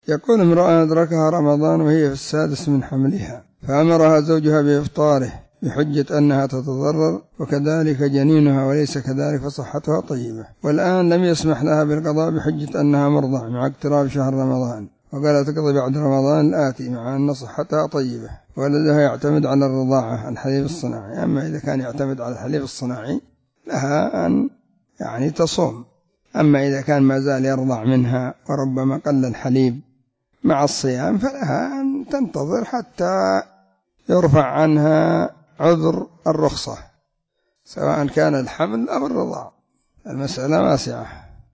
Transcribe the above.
يقول امرأة أدركها رمضان وهي في السادس من حملها، فأمرها زوجها بإفطاره بحجة أنها تتضرر وكذلك جنينها وليس كذلك فصحتها طيبة، والآن لم يسمح لها بالقضاء بحجة أنها مرضع مع اقتراب شهر رمضان، وقال تقضي بعد رمضان الآتي مع أن صحتها طيبة، ولدها يعتمد على الرضاعة الحليب الصناعي. أما إذا كان يعتمد على الحليب الصناعي لها أن تصوم، أما إذا كان ما زال يرضع منها وربما قل الحليب مع الصيام فلها أن تنتظر حتى يرفع عنها عذر الرخصة، سواء كان الحمل أو الرضاع، المسألة واسعة.